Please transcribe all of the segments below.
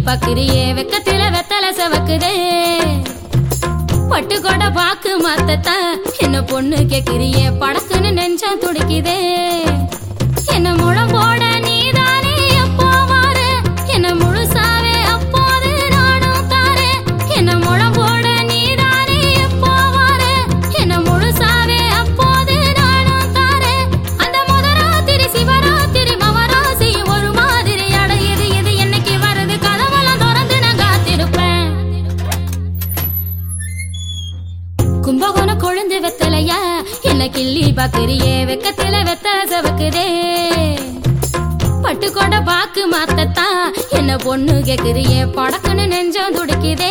பாக்குறியே வெக்கத்தில வெத்தல செவக்குதே பட்டுக்கோட பாக்கு மாத்தத்தான் என்ன பொண்ணு கேக்குறியே படக்குன்னு நெஞ்சம் துடிக்குதே என்ன முழம் போட நீதானே எப்போ வாரு என்ன முழுசாவே அப்போது நானும் தாரே என்ன முழம் போட நீதானே எப்போ வாரு என்ன முழுசாவே அப்போது நானும் தாரே அந்த முதராத்திரி சிவராத்திரி மவராசி ஒரு மாதிரி அடையுது இது என்னைக்கு வருது கதவெல்லாம் திறந்து நான் காத்திருப்பேன் கும்பகோண கொழுந்து வெத்தலையா என்ன கிள்ளி பாக்குறியே வெக்கத்தில வெத்தல செவக்குதே பட்டுக்கோட பாக்கு மாத்தத்தான் என்ன பொண்ணு கேக்குறியே படக்குன்னு நெஞ்சம் துடிக்குதே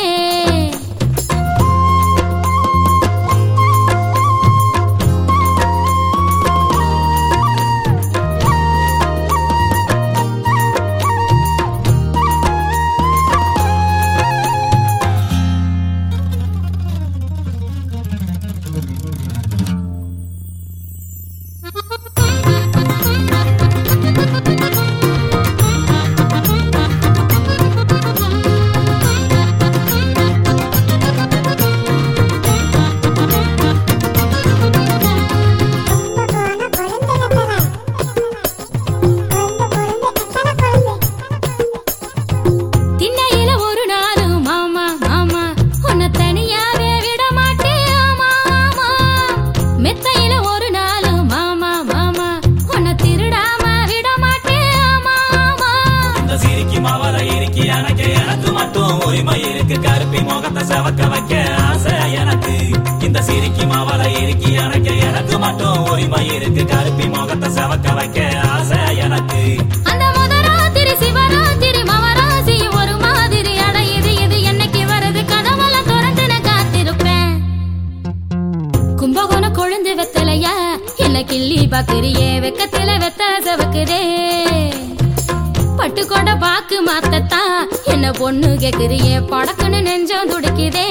கருப்பி முகத்தை செவக்க வைக்க ஆசை எனக்கு இந்த சிரிக்கி மாவள இருக்கி எனக்கு எனக்கு மட்டும் உரிமை இருக்கு கருப்பி முகத்தை செவக்க வைக்க ஆசை எனக்கு அந்த முதராத்திரி சிவராத்திரி மவராசி ஒரு மாதிரி அடையுது இது என்னைக்கு வருது கதவெல்லாம் திறந்து நான் காத்திருப்பேன் கும்பகோண கொழுந்து வெத்தலையா என்ன கிள்ளி பாக்குறியே வெக்கத்தில வெத்தல செவக்குதே பட்டுக்கோட பாக்கு மாத்தத்தான் என்ன பொண்ணு கேக்குறியே படக்குன்னு நெஞ்சம் துடிக்குதே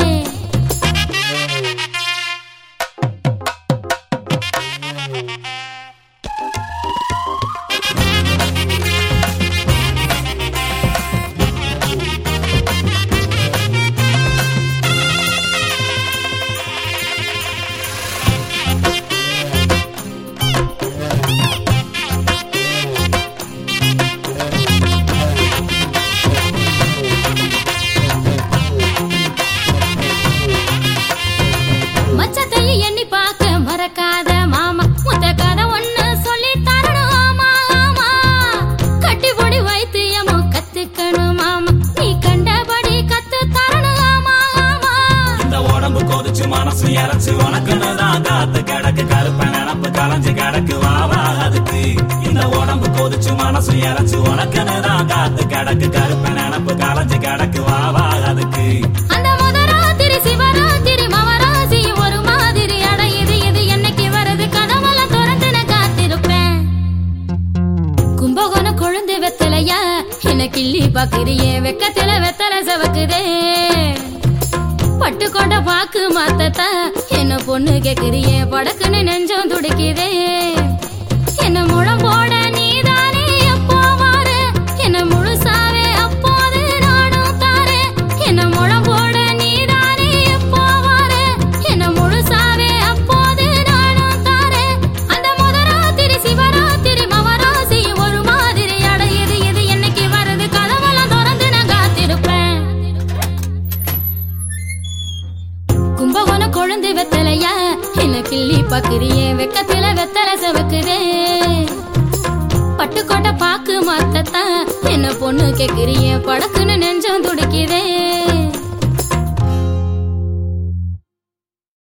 மனசு இறச்சு உனக்குன்னு தான் காத்து கிடக்கு கருப்ப நினப்பு கலைஞ்சு கிடக்கு வாவா அதுக்கு இந்த உடம்பு கொதிச்சு மனசு இறச்சு உனக்குன்னு தான் காத்து கிடக்கு கருப்ப நினப்பு கலைஞ்சு கிடக்கு வாவா அதுக்கு அந்த முதராத்திரி சிவராத்திரி மவராசி ஒரு மாதிரி அடையுது இது என்னைக்கு வருது கதவெல்லாம் திறந்து நான் காத்திருப்பேன் கும்பகோண கொழுந்து வெத்தலையா என்ன கிள்ளி பாக்குறியே வெக்கத்தில வெத்தல செவக்குதே பட்டுக்கோட பாக்கு மாத்தத்தான் என்ன பொண்ணு கேக்குறியே படக்குன்னு நெஞ்சம் துடிக்குதே என்ன முழம் போட நீதானே எப்போ வாரு என்ன முழுசாவே அப்போது நானும் தாரே என்ன முழம் போட நீதானே எப்போ வாரு என்ன முழுசாவே அப்போது நானும் தாரே அந்த முதராத்திரி சிவராத்திரி மவராசி ஒரு மாதிரி அடையுது இது என்னைக்கு வருது கதவெல்லாம் திறந்து நான் காத்திருப்பேன் கும்பகோண கொழுந்து வெத்தலையா என்ன கிள்ளி பாக்குறியே வெக்கத்தில வெத்தல செவக்குதே பட்டுக்கோட்டை பாக்கு மாத்தத்தான் என்ன பொண்ணு கேக்குறியே படக்குன்னு நெஞ்சம் துடிக்குதே